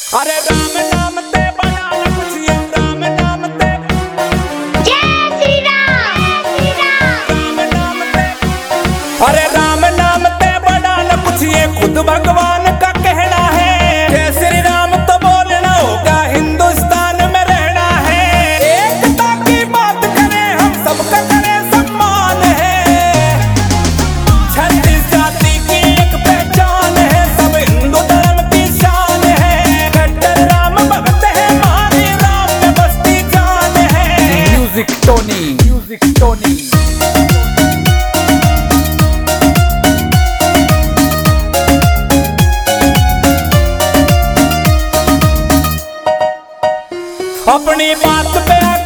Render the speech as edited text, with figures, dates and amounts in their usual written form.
अरे राम नाम ते बड़ा न कुछ राम नाम ते जय श्री राम राम नाम ते अरे राम नाम ते बड़ा न कुछ ये खुद भगवान का कहना है। जय श्री राम तो बोलना होगा, हिंदुस्तान में रहना है। एकता की बात करें हम सबका करें सम्मान है। 36 जाति की एक पहचान है, सब हिंदू धर्म की शान है। कट्टर राम भगत है, हमारे राम में बसती जान है। म्यूजिक टोनी अपनी बात पे